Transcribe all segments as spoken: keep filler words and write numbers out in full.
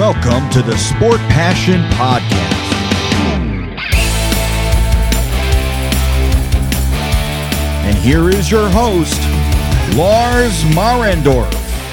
Welcome to the Sport Passion Podcast. And here is your host, Lars Marendorf.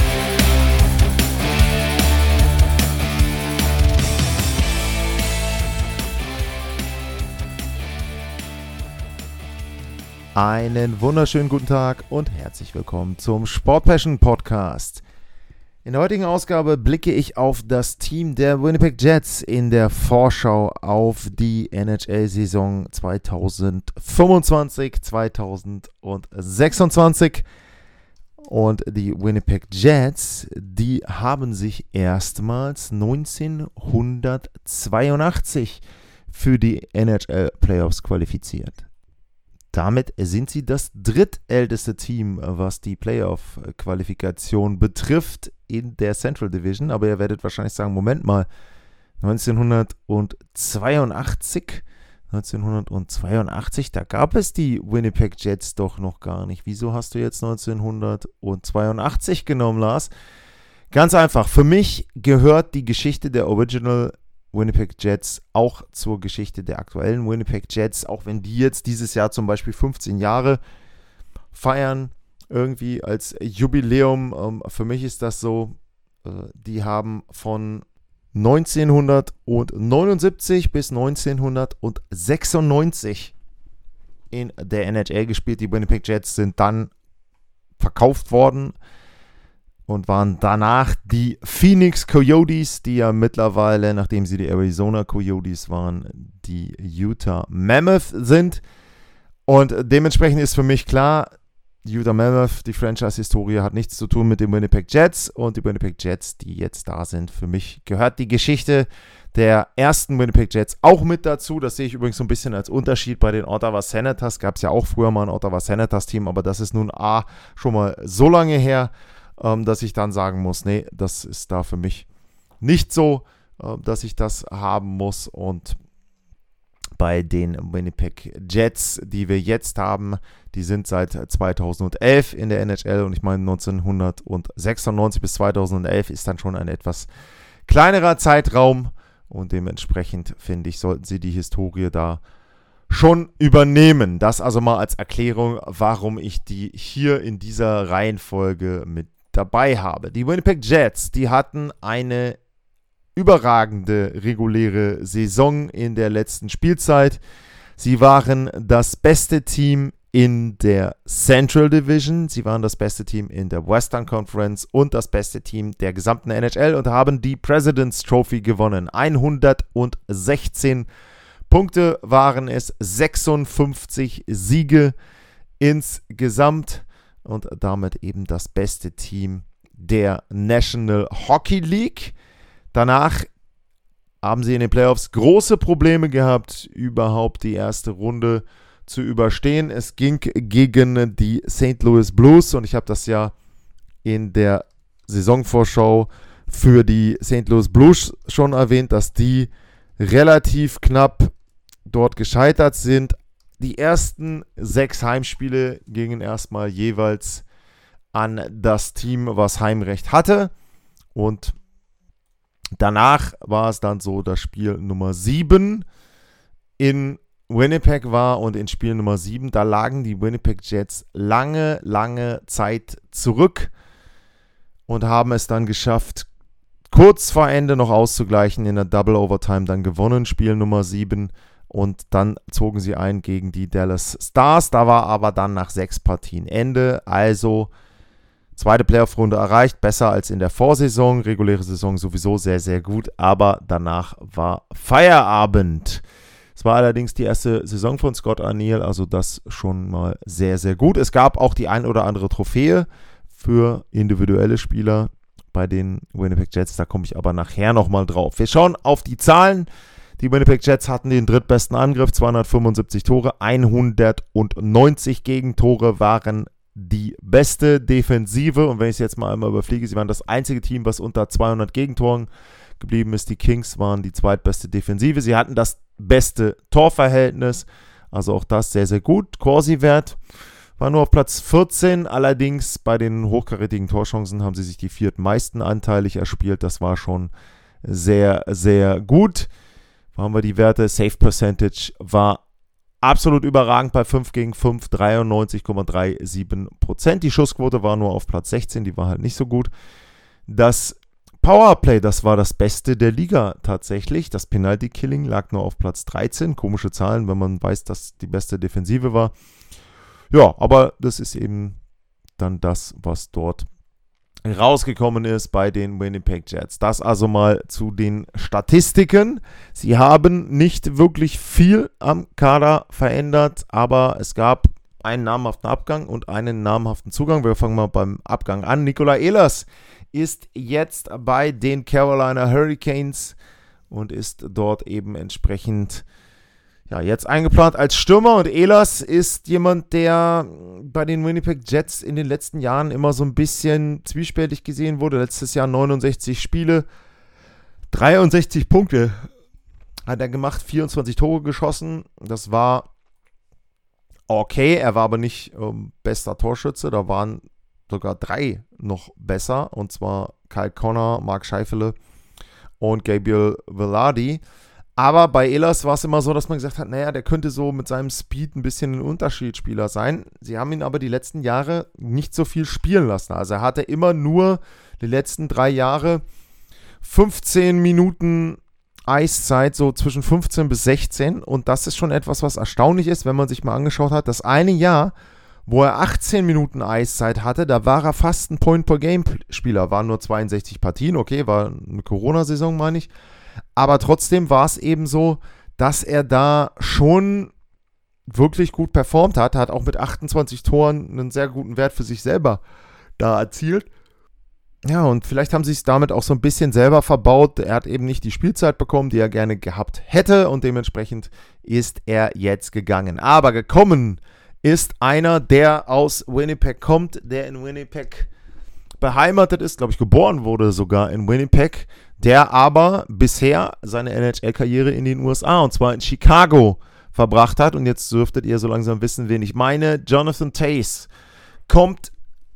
Einen wunderschönen guten Tag und herzlich willkommen zum Sport Passion Podcast. In der heutigen Ausgabe blicke ich auf das Team der Winnipeg Jets in der Vorschau auf die N H L-Saison zweitausendfünfundzwanzig zweitausendsechsundzwanzig. Und die Winnipeg Jets, die haben sich erstmals neunzehnhundertzweiundachtzig für die N H L Playoffs qualifiziert. Damit sind sie das drittälteste Team, was die Playoff-Qualifikation betrifft in der Central Division. Aber ihr werdet wahrscheinlich sagen, Moment mal, neunzehnhundertzweiundachtzig, neunzehnhundertzweiundachtzig, da gab es die Winnipeg Jets doch noch gar nicht. Wieso hast du jetzt neunzehnhundertzweiundachtzig genommen, Lars? Ganz einfach, für mich gehört die Geschichte der Original Winnipeg Jets auch zur Geschichte der aktuellen Winnipeg Jets, auch wenn die jetzt dieses Jahr zum Beispiel fünfzehn Jahre feiern, irgendwie als Jubiläum. Ähm, für mich ist das so, äh, die haben von neunzehnhundertneunundsiebzig bis neunzehnhundertsechsundneunzig in der N H L gespielt. Die Winnipeg Jets sind dann verkauft worden und waren danach die Phoenix Coyotes, die ja mittlerweile, nachdem sie die Arizona Coyotes waren, die Utah Mammoth sind. Und dementsprechend ist für mich klar, Utah Mammoth, die Franchise-Historie, hat nichts zu tun mit den Winnipeg Jets. Und die Winnipeg Jets, die jetzt da sind, für mich gehört die Geschichte der ersten Winnipeg Jets auch mit dazu. Das sehe ich übrigens so ein bisschen als Unterschied bei den Ottawa Senators. Gab es ja auch früher mal ein Ottawa Senators-Team, aber das ist nun A, schon mal so lange her, dass ich dann sagen muss, nee, das ist da für mich nicht so, dass ich das haben muss. Und bei den Winnipeg Jets, die wir jetzt haben, die sind seit zweitausendelf in der N H L und ich meine neunzehnhundertsechsundneunzig bis zweitausendelf ist dann schon ein etwas kleinerer Zeitraum und dementsprechend finde ich, sollten sie die Historie da schon übernehmen. Das also mal als Erklärung, warum ich die hier in dieser Reihenfolge mit dabei habe. Die Winnipeg Jets, die hatten eine überragende reguläre Saison in der letzten Spielzeit. Sie waren das beste Team in der Central Division, sie waren das beste Team in der Western Conference und das beste Team der gesamten N H L und haben die President's Trophy gewonnen. hundertsechzehn Punkte waren es, sechsundfünfzig Siege insgesamt. Und damit eben das beste Team der National Hockey League. Danach haben sie in den Playoffs große Probleme gehabt, überhaupt die erste Runde zu überstehen. Es ging gegen die Saint Louis Blues und ich habe das ja in der Saisonvorschau für die Saint Louis Blues schon erwähnt, dass die relativ knapp dort gescheitert sind. Die ersten sechs Heimspiele gingen erstmal jeweils an das Team, was Heimrecht hatte. Und danach war es dann so, dass Spiel Nummer sieben in Winnipeg war. Und in Spiel Nummer sieben, da lagen die Winnipeg Jets lange, lange Zeit zurück und haben es dann geschafft, kurz vor Ende noch auszugleichen, in der Double Overtime dann gewonnen, Spiel Nummer sieben. Und dann zogen sie ein gegen die Dallas Stars. Da war aber dann nach sechs Partien Ende. Also zweite Playoff-Runde erreicht. Besser als in der Vorsaison. Reguläre Saison sowieso sehr, sehr gut. Aber danach war Feierabend. Es war allerdings die erste Saison von Scott Arniel. Also das schon mal sehr, sehr gut. Es gab auch die ein oder andere Trophäe für individuelle Spieler bei den Winnipeg Jets. Da komme ich aber nachher nochmal drauf. Wir schauen auf die Zahlen. Die Winnipeg Jets hatten den drittbesten Angriff, zweihundertfünfundsiebzig Tore, hundertneunzig Gegentore waren die beste Defensive. Und wenn ich es jetzt mal einmal überfliege, sie waren das einzige Team, was unter zweihundert Gegentoren geblieben ist. Die Kings waren die zweitbeste Defensive. Sie hatten das beste Torverhältnis, also auch das sehr, sehr gut. Corsi-Wert war nur auf Platz vierzehn, allerdings bei den hochkarätigen Torchancen haben sie sich die viertmeisten anteilig erspielt. Das war schon sehr, sehr gut. Haben wir die Werte. Save Percentage war absolut überragend bei fünf gegen fünf, dreiundneunzig Komma siebenunddreißig Prozent. Die Schussquote war nur auf Platz sechzehn, die war halt nicht so gut. Das Powerplay, das war das Beste der Liga tatsächlich. Das Penalty Killing lag nur auf Platz dreizehn. Komische Zahlen, wenn man weiß, dass die beste Defensive war. Ja, aber das ist eben dann das, was dort rausgekommen ist bei den Winnipeg Jets. Das also mal zu den Statistiken. Sie haben nicht wirklich viel am Kader verändert, aber es gab einen namhaften Abgang und einen namhaften Zugang. Wir fangen mal beim Abgang an. Nikola Ehlers ist jetzt bei den Carolina Hurricanes und ist dort eben entsprechend ja, jetzt eingeplant als Stürmer. Und Ehlers ist jemand, der bei den Winnipeg Jets in den letzten Jahren immer so ein bisschen zwiespältig gesehen wurde. Letztes Jahr neunundsechzig Spiele, dreiundsechzig Punkte hat er gemacht, vierundzwanzig Tore geschossen. Das war okay, er war aber nicht ähm, bester Torschütze. Da waren sogar drei noch besser, und zwar Kyle Connor, Mark Scheifele und Gabriel Velarde. Aber bei Ehlers war es immer so, dass man gesagt hat, naja, der könnte so mit seinem Speed ein bisschen ein Unterschiedsspieler sein. Sie haben ihn aber die letzten Jahre nicht so viel spielen lassen. Also er hatte immer nur die letzten drei Jahre fünfzehn Minuten Eiszeit, so zwischen fünfzehn bis sechzehn. Und das ist schon etwas, was erstaunlich ist, wenn man sich mal angeschaut hat. Das eine Jahr, wo er achtzehn Minuten Eiszeit hatte, da war er fast ein Point-per-Game-Spieler. Waren nur zweiundsechzig Partien, okay, war eine Corona-Saison, meine ich. Aber trotzdem war es eben so, dass er da schon wirklich gut performt hat. Hat auch mit achtundzwanzig Toren einen sehr guten Wert für sich selber da erzielt. Ja, und vielleicht haben sie es damit auch so ein bisschen selber verbaut. Er hat eben nicht die Spielzeit bekommen, die er gerne gehabt hätte. Und dementsprechend ist er jetzt gegangen. Aber gekommen ist einer, der aus Winnipeg kommt, der in Winnipeg beheimatet ist, glaube ich, geboren wurde sogar in Winnipeg, der aber bisher seine N H L-Karriere in den U S A, und zwar in Chicago, verbracht hat. Und jetzt dürftet ihr so langsam wissen, wen ich meine. Jonathan Toews kommt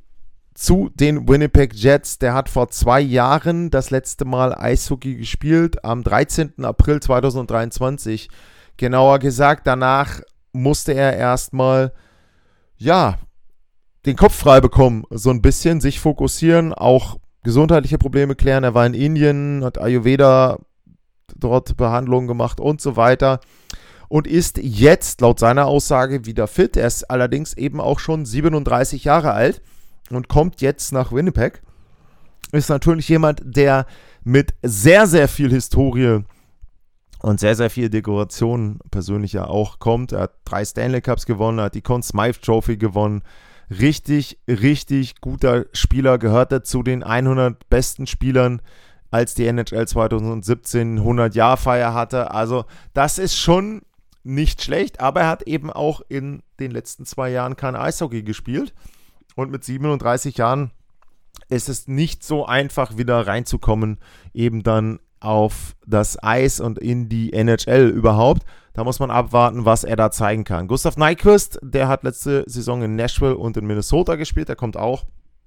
zu den Winnipeg Jets. Der hat vor zwei Jahren das letzte Mal Eishockey gespielt, am dreizehnten April zweitausenddreiundzwanzig. Genauer gesagt, danach musste er erstmal, ja, den Kopf frei bekommen, so ein bisschen, sich fokussieren, auch gesundheitliche Probleme klären. Er war in Indien, hat Ayurveda dort Behandlungen gemacht und so weiter und ist jetzt laut seiner Aussage wieder fit. Er ist allerdings eben auch schon siebenunddreißig Jahre alt und kommt jetzt nach Winnipeg. Ist natürlich jemand, der mit sehr, sehr viel Historie und sehr, sehr viel Dekoration persönlich ja auch kommt. Er hat drei Stanley Cups gewonnen, er hat die Conn Smythe Trophy gewonnen. Richtig, richtig guter Spieler, gehörte zu den hundert besten Spielern, als die N H L zweitausendsiebzehn hundert-Jahr-Feier hatte. Also das ist schon nicht schlecht, aber er hat eben auch in den letzten zwei Jahren kein Eishockey gespielt. Und mit siebenunddreißig Jahren ist es nicht so einfach, wieder reinzukommen, eben dann auf das Eis und in die N H L überhaupt. Da muss man abwarten, was er da zeigen kann. Gustav Nyquist, der hat letzte Saison in Nashville und in Minnesota gespielt, der kommt auch.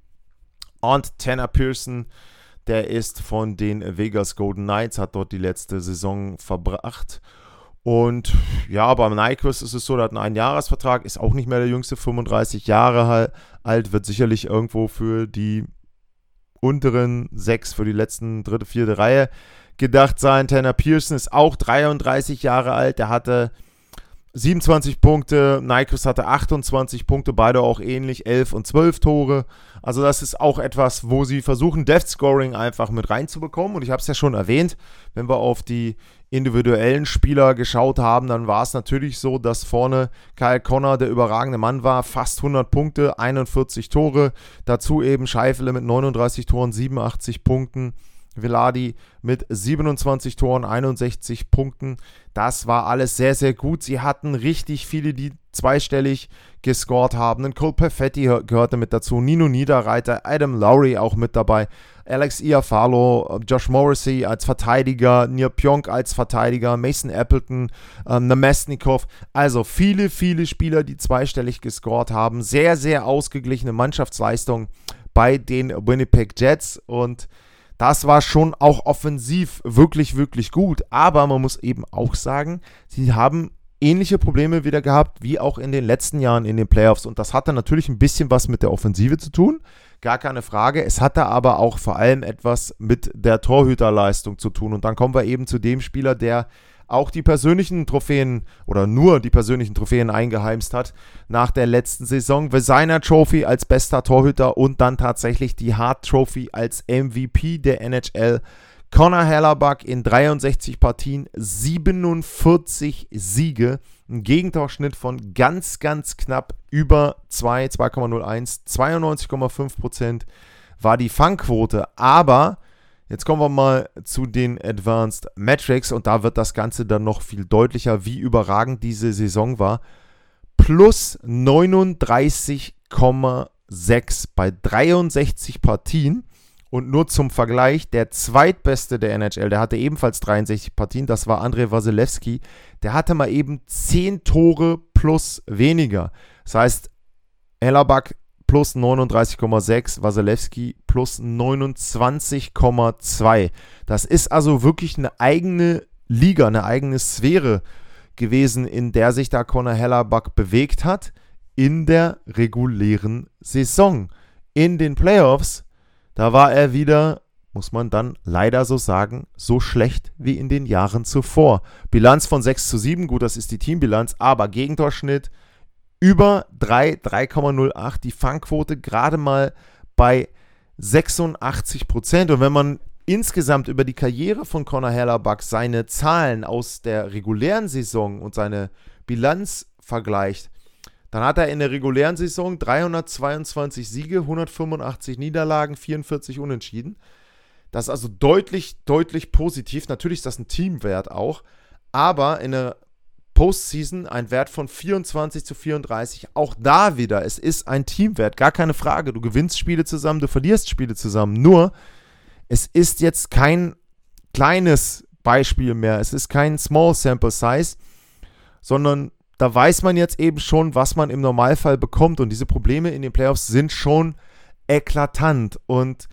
Und Tanner Pearson, der ist von den Vegas Golden Knights, hat dort die letzte Saison verbracht. Und ja, beim Nyquist ist es so, der hat einen Einjahresvertrag, ist auch nicht mehr der jüngste, fünfunddreißig Jahre alt, wird sicherlich irgendwo für die unteren sechs, für die letzten dritte, vierte Reihe gedacht sein. Tanner Pearson ist auch dreiunddreißig Jahre alt, der hatte siebenundzwanzig Punkte, Nyquist hatte achtundzwanzig Punkte, beide auch ähnlich, elf und zwölf Tore. Also das ist auch etwas, wo sie versuchen, Depth Scoring einfach mit reinzubekommen. Und ich habe es ja schon erwähnt, wenn wir auf die individuellen Spieler geschaut haben, dann war es natürlich so, dass vorne Kyle Connor der überragende Mann war, fast hundert Punkte, einundvierzig Tore, dazu eben Scheifele mit neununddreißig Toren, siebenundachtzig Punkten, Velarde mit siebenundzwanzig Toren, einundsechzig Punkten. Das war alles sehr, sehr gut. Sie hatten richtig viele, die zweistellig gescored haben. Cole Perfetti gehörte mit dazu, Nino Niederreiter, Adam Lowry auch mit dabei, Alex Iafallo, Josh Morrissey als Verteidiger, Neil Pionk als Verteidiger, Mason Appleton, ähm, Namestnikov. Also viele, viele Spieler, die zweistellig gescored haben. Sehr, sehr ausgeglichene Mannschaftsleistung bei den Winnipeg Jets. Und Das war schon auch offensiv wirklich, wirklich gut. Aber man muss eben auch sagen, sie haben ähnliche Probleme wieder gehabt, wie auch in den letzten Jahren in den Playoffs. Und das hatte natürlich ein bisschen was mit der Offensive zu tun, gar keine Frage. Es hatte aber auch vor allem etwas mit der Torhüterleistung zu tun. Und dann kommen wir eben zu dem Spieler, der auch die persönlichen Trophäen oder nur die persönlichen Trophäen eingeheimst hat nach der letzten Saison. Vezina Trophy als bester Torhüter und dann tatsächlich die Hart Trophy als M V P der N H L. Connor Hellebuyck in dreiundsechzig Partien, siebenundvierzig Siege, ein Gegentorschnitt von ganz, ganz knapp über zwei, zwei Komma null eins, zweiundneunzig Komma fünf Prozent war die Fangquote, aber jetzt kommen wir mal zu den Advanced Metrics und da wird das Ganze dann noch viel deutlicher, wie überragend diese Saison war. Plus neununddreißig Komma sechs bei dreiundsechzig Partien. Und nur zum Vergleich, der zweitbeste der N H L, der hatte ebenfalls dreiundsechzig Partien, das war Andrei Vasilevskiy. Der hatte mal eben zehn Tore plus weniger. Das heißt, Hellebuyck plus neununddreißig Komma sechs, Vasilevskiy plus neunundzwanzig Komma zwei. Das ist also wirklich eine eigene Liga, eine eigene Sphäre gewesen, in der sich da Connor Hellebuyck bewegt hat in der regulären Saison. In den Playoffs, da war er wieder, muss man dann leider so sagen, so schlecht wie in den Jahren zuvor. Bilanz von sechs zu sieben, gut, das ist die Teambilanz, aber Gegentorschnitt über drei, drei Komma null acht, die Fangquote gerade mal bei sechsundachtzig Prozent. Und wenn man insgesamt über die Karriere von Connor Hellebuyck seine Zahlen aus der regulären Saison und seine Bilanz vergleicht, dann hat er in der regulären Saison dreihundertzweiundzwanzig Siege, hundertfünfundachtzig Niederlagen, vierundvierzig Unentschieden. Das ist also deutlich, deutlich positiv. Natürlich ist das ein Teamwert auch, aber in der Postseason ein Wert von vierundzwanzig zu vierunddreißig. Auch da wieder, es ist ein Teamwert, gar keine Frage. Du gewinnst Spiele zusammen, du verlierst Spiele zusammen. Nur, es ist jetzt kein kleines Beispiel mehr. Es ist kein Small Sample Size, sondern da weiß man jetzt eben schon, was man im Normalfall bekommt. Und diese Probleme in den Playoffs sind schon eklatant. Und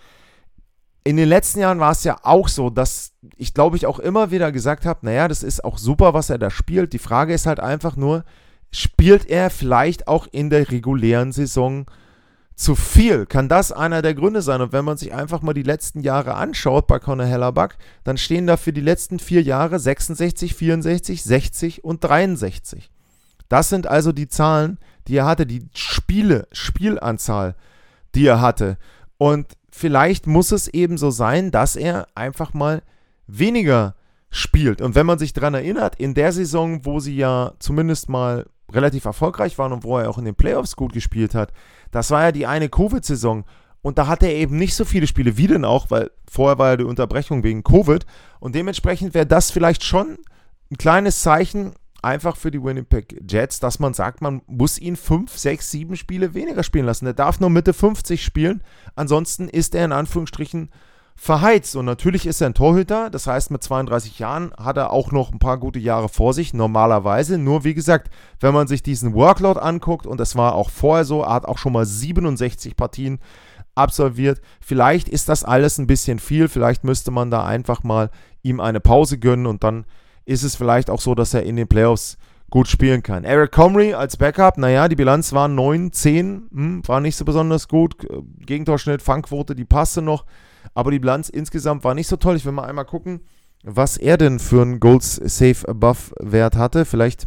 in den letzten Jahren war es ja auch so, dass ich glaube ich auch immer wieder gesagt habe, naja, das ist auch super, was er da spielt. Die Frage ist halt einfach nur, spielt er vielleicht auch in der regulären Saison zu viel? Kann das einer der Gründe sein? Und wenn man sich einfach mal die letzten Jahre anschaut bei Connor Hellebuyck, dann stehen da für die letzten vier Jahre sechsundsechzig, vierundsechzig, sechzig und dreiundsechzig. Das sind also die Zahlen, die er hatte, die Spiele, Spielanzahl, die er hatte. Und vielleicht muss es eben so sein, dass er einfach mal weniger spielt. Und wenn man sich daran erinnert, in der Saison, wo sie ja zumindest mal relativ erfolgreich waren und wo er auch in den Playoffs gut gespielt hat, das war ja die eine Covid-Saison. Und da hatte er eben nicht so viele Spiele wie denn auch, weil vorher war ja die Unterbrechung wegen Covid. Und dementsprechend wäre das vielleicht schon ein kleines Zeichen einfach für die Winnipeg Jets, dass man sagt, man muss ihn fünf, sechs, sieben Spiele weniger spielen lassen. Er darf nur Mitte fünfzig spielen, ansonsten ist er in Anführungsstrichen verheizt. Und natürlich ist er ein Torhüter, das heißt mit zweiunddreißig Jahren hat er auch noch ein paar gute Jahre vor sich, normalerweise. Nur wie gesagt, wenn man sich diesen Workload anguckt, und das war auch vorher so, er hat auch schon mal siebenundsechzig Partien absolviert, vielleicht ist das alles ein bisschen viel, vielleicht müsste man da einfach mal ihm eine Pause gönnen und dann ist es vielleicht auch so, dass er in den Playoffs gut spielen kann. Eric Comrie als Backup, naja, die Bilanz war neun, zehn, hm, war nicht so besonders gut. Gegentorschnitt, Fangquote, die passte noch, aber die Bilanz insgesamt war nicht so toll. Ich will mal einmal gucken, was er denn für einen Goals Save Above Wert hatte. Vielleicht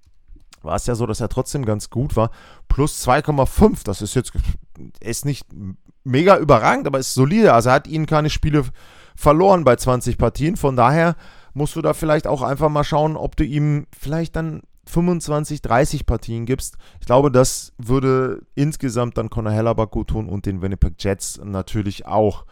war es ja so, dass er trotzdem ganz gut war. Plus zwei Komma fünf, das ist jetzt ist nicht mega überragend, aber ist solide. Also er hat ihnen keine Spiele verloren bei zwanzig Partien, von daher musst du da vielleicht auch einfach mal schauen, ob du ihm vielleicht dann fünfundzwanzig, dreißig Partien gibst. Ich glaube, das würde insgesamt dann Connor Hellebuyck gut tun und den Winnipeg Jets natürlich auch.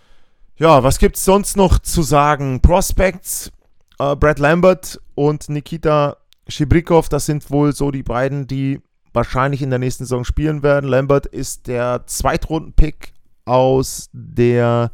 Ja, was gibt es sonst noch zu sagen? Prospects, äh, Brad Lambert und Nikita Chibrikov, das sind wohl so die beiden, die wahrscheinlich in der nächsten Saison spielen werden. Lambert ist der Zweitrunden-Pick aus der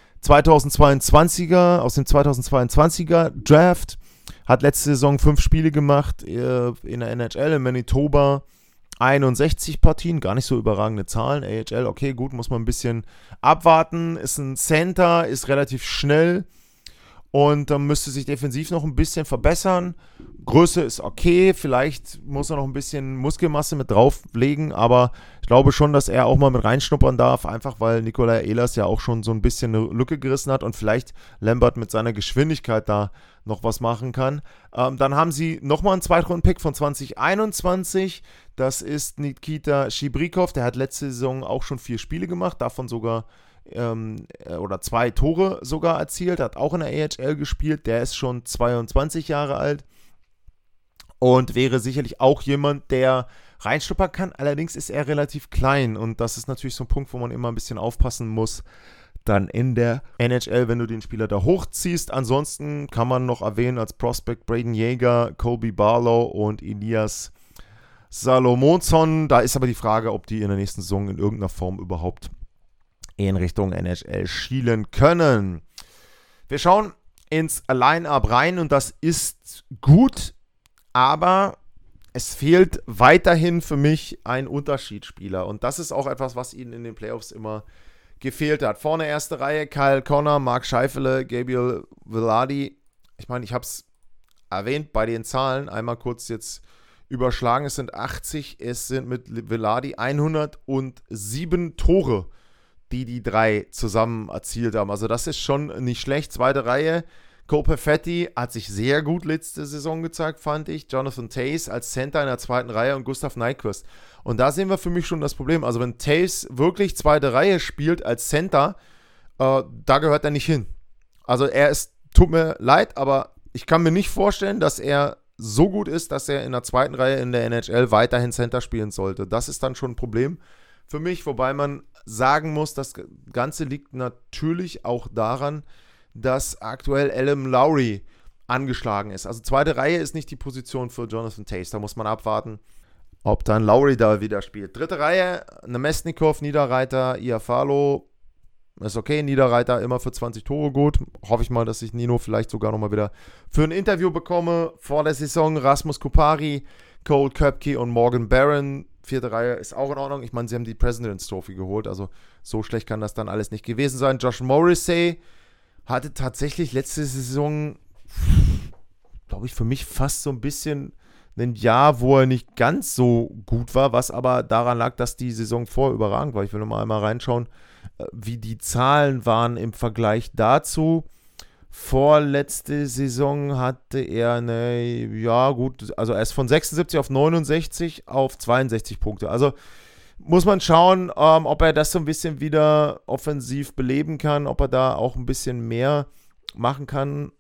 zweitausendzweiundzwanziger, aus dem zweitausendzweiundzwanziger Draft, hat letzte Saison fünf Spiele gemacht äh, in der N H L in Manitoba einundsechzig Partien, gar nicht so überragende Zahlen. A H L, okay, gut, muss man ein bisschen abwarten. Ist ein Center, ist relativ schnell und ähm, müsste sich defensiv noch ein bisschen verbessern. Größe ist okay, vielleicht muss er noch ein bisschen Muskelmasse mit drauflegen, aber ich glaube schon, dass er auch mal mit reinschnuppern darf, einfach weil Nikolai Ehlers ja auch schon so ein bisschen eine Lücke gerissen hat und vielleicht Lambert mit seiner Geschwindigkeit da noch was machen kann. Ähm, dann haben sie nochmal einen Zweitrunden-Pick von zwanzig einundzwanzig, das ist Nikita Shibrikov, der hat letzte Saison auch schon vier Spiele gemacht, davon sogar ähm, oder zwei Tore sogar erzielt, hat auch in der A H L gespielt, der ist schon zweiundzwanzig Jahre alt. Und wäre sicherlich auch jemand, der reinschnuppern kann. Allerdings ist er relativ klein. Und das ist natürlich so ein Punkt, wo man immer ein bisschen aufpassen muss. Dann in der N H L, wenn du den Spieler da hochziehst. Ansonsten kann man noch erwähnen als Prospect Braden Yeager, Colby Barlow und Elias Salomonsson. Da ist aber die Frage, ob die in der nächsten Saison in irgendeiner Form überhaupt in Richtung N H L schielen können. Wir schauen ins Line-Up rein und das ist gut. Aber es fehlt weiterhin für mich ein Unterschiedsspieler. Und das ist auch etwas, was ihnen in den Playoffs immer gefehlt hat. Vorne erste Reihe, Kyle Connor, Mark Scheifele, Gabriel Vilardi. Ich meine, ich habe es erwähnt bei den Zahlen. Einmal kurz jetzt überschlagen. Es sind achtzig. Es sind mit Vilardi hundertsieben Tore, die die drei zusammen erzielt haben. Also das ist schon nicht schlecht. Zweite Reihe. Cole Perfetti hat sich sehr gut letzte Saison gezeigt, fand ich. Jonathan Toews als Center in der zweiten Reihe und Gustav Nyquist. Und da sehen wir für mich schon das Problem. Also wenn Toews wirklich zweite Reihe spielt als Center, äh, da gehört er nicht hin. Also er ist, tut mir leid, aber ich kann mir nicht vorstellen, dass er so gut ist, dass er in der zweiten Reihe in der N H L weiterhin Center spielen sollte. Das ist dann schon ein Problem für mich, wobei man sagen muss, das Ganze liegt natürlich auch daran, dass aktuell Adam Lowry angeschlagen ist. Also zweite Reihe ist nicht die Position für Jonathan Toews. Da muss man abwarten, ob dann Lowry da wieder spielt. Dritte Reihe, Namestnikov, Niederreiter, Iafalo. Ist okay, Niederreiter immer für zwanzig Tore gut. Hoffe ich mal, dass ich Nino vielleicht sogar nochmal wieder für ein Interview bekomme. Vor der Saison Rasmus Kupari, Cole Köpke und Morgan Barron. Vierte Reihe ist auch in Ordnung. Ich meine, sie haben die President's Trophy geholt. Also so schlecht kann das dann alles nicht gewesen sein. Josh Morrissey hatte tatsächlich letzte Saison, glaube ich, für mich fast so ein bisschen ein Jahr, wo er nicht ganz so gut war, was aber daran lag, dass die Saison vorher überragend war. Ich will noch mal einmal reinschauen, wie die Zahlen waren im Vergleich dazu. Vorletzte Saison hatte er eine, ja gut, also er ist von sechsundsiebzig auf neunundsechzig auf zweiundsechzig Punkte. Also muss man schauen, ähm, ob er das so ein bisschen wieder offensiv beleben kann, ob er da auch ein bisschen mehr machen kann.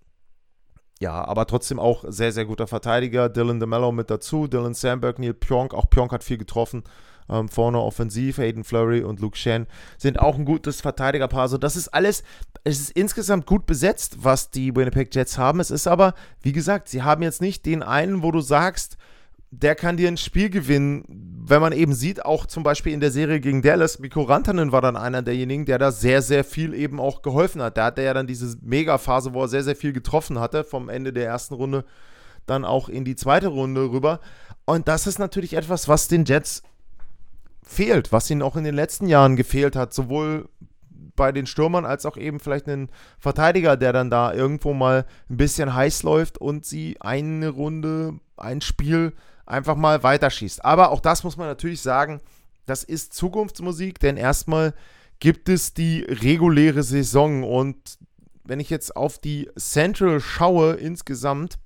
Ja, aber trotzdem auch sehr, sehr guter Verteidiger. Dylan DeMello mit dazu, Dylan Sandberg, Neil Pionk. Auch Pionk hat viel getroffen. Ähm, vorne offensiv, Hayden Fleury und Luke Schenn sind auch ein gutes Verteidigerpaar. Also das ist alles, es ist insgesamt gut besetzt, was die Winnipeg Jets haben. Es ist aber, wie gesagt, sie haben jetzt nicht den einen, wo du sagst, der kann dir ein Spiel gewinnen, wenn man eben sieht, auch zum Beispiel in der Serie gegen Dallas, Mikko Rantanen war dann einer derjenigen, der da sehr, sehr viel eben auch geholfen hat. Da hatte er ja dann diese Mega-Phase, wo er sehr, sehr viel getroffen hatte, vom Ende der ersten Runde dann auch in die zweite Runde rüber. Und das ist natürlich etwas, was den Jets fehlt, was ihnen auch in den letzten Jahren gefehlt hat, sowohl bei den Stürmern als auch eben vielleicht einen Verteidiger, der dann da irgendwo mal ein bisschen heiß läuft und sie eine Runde, ein Spiel einfach mal weiterschießt. Aber auch das muss man natürlich sagen, das ist Zukunftsmusik, denn erstmal gibt es die reguläre Saison und wenn ich jetzt auf die Central schaue insgesamt,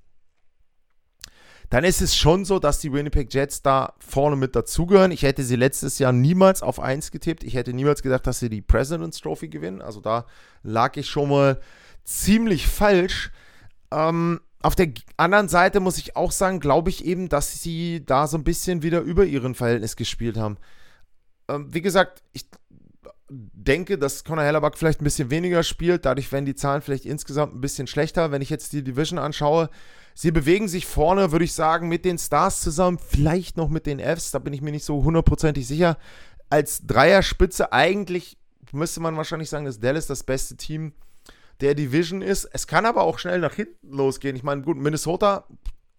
dann ist es schon so, dass die Winnipeg Jets da vorne mit dazugehören. Ich hätte sie letztes Jahr niemals auf eins getippt. Ich hätte niemals gedacht, dass sie die President's Trophy gewinnen. Also da lag ich schon mal ziemlich falsch. Ähm, auf der anderen Seite muss ich auch sagen, glaube ich eben, dass sie da so ein bisschen wieder über ihren Verhältnis gespielt haben. Ähm, wie gesagt, ich denke, dass Connor Hellebuck vielleicht ein bisschen weniger spielt. Dadurch werden die Zahlen vielleicht insgesamt ein bisschen schlechter. Wenn ich jetzt die Division anschaue, sie bewegen sich vorne, würde ich sagen, mit den Stars zusammen, vielleicht noch mit den Fs, da bin ich mir nicht so hundertprozentig sicher. Als Dreierspitze eigentlich müsste man wahrscheinlich sagen, dass Dallas das beste Team der Division ist. Es kann aber auch schnell nach hinten losgehen. Ich meine, gut, Minnesota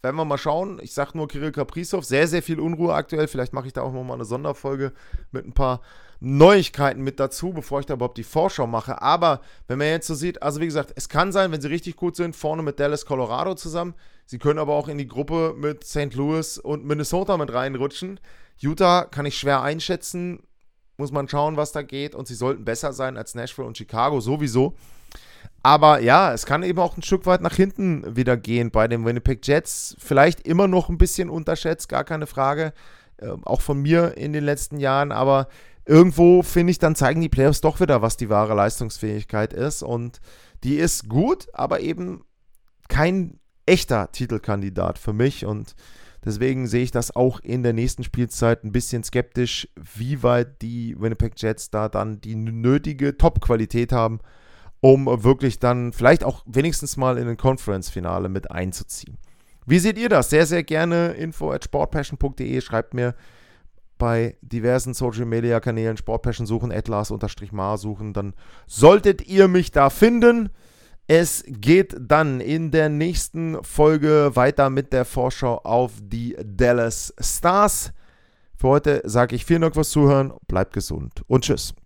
werden wir mal schauen. Ich sage nur Kirill Kaprizov, sehr, sehr viel Unruhe aktuell. Vielleicht mache ich da auch nochmal eine Sonderfolge mit ein paar Neuigkeiten mit dazu, bevor ich da überhaupt die Vorschau mache. Aber wenn man jetzt so sieht, also wie gesagt, es kann sein, wenn sie richtig gut sind, vorne mit Dallas, Colorado zusammen. Sie können aber auch in die Gruppe mit Saint Louis und Minnesota mit reinrutschen. Utah kann ich schwer einschätzen. Muss man schauen, was da geht. Und sie sollten besser sein als Nashville und Chicago sowieso. Aber ja, es kann eben auch ein Stück weit nach hinten wieder gehen bei den Winnipeg Jets. Vielleicht immer noch ein bisschen unterschätzt, gar keine Frage. Äh, auch von mir in den letzten Jahren. Aber irgendwo, finde ich, dann zeigen die Playoffs doch wieder, was die wahre Leistungsfähigkeit ist. Und die ist gut, aber eben kein echter Titelkandidat für mich. Und deswegen sehe ich das auch in der nächsten Spielzeit ein bisschen skeptisch, wie weit die Winnipeg Jets da dann die nötige Top-Qualität haben, um wirklich dann vielleicht auch wenigstens mal in ein Conference-Finale mit einzuziehen. Wie seht ihr das? Sehr, sehr gerne info at sportpassion punkt de. Schreibt mir bei diversen Social-Media-Kanälen Sportpassion suchen, at Lars-Mar suchen, dann solltet ihr mich da finden. Es geht dann in der nächsten Folge weiter mit der Vorschau auf die Dallas Stars. Für heute sage ich vielen Dank fürs Zuhören, bleibt gesund und tschüss.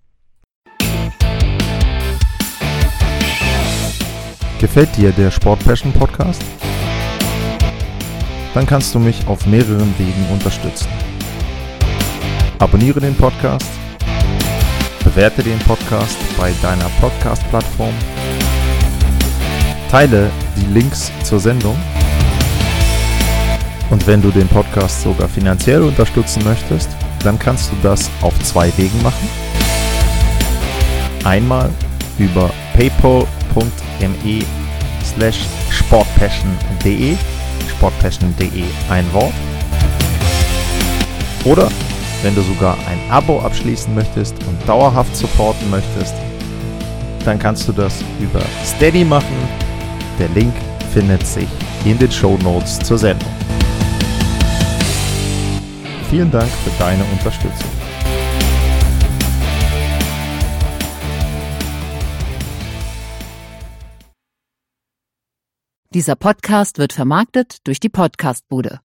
Gefällt dir der Sport Passion Podcast? Dann kannst du mich auf mehreren Wegen unterstützen. Abonniere den Podcast, bewerte den Podcast bei deiner Podcast-Plattform, teile die Links zur Sendung und wenn du den Podcast sogar finanziell unterstützen möchtest, dann kannst du das auf zwei Wegen machen. Einmal über paypal.me slash sportpassion.de sportpassion.de ein Wort. Oder wenn du sogar ein Abo abschließen möchtest und dauerhaft supporten möchtest, dann kannst du das über Steady machen. Der Link findet sich in den Shownotes zur Sendung. Vielen Dank für deine Unterstützung. Dieser Podcast wird vermarktet durch die Podcastbude.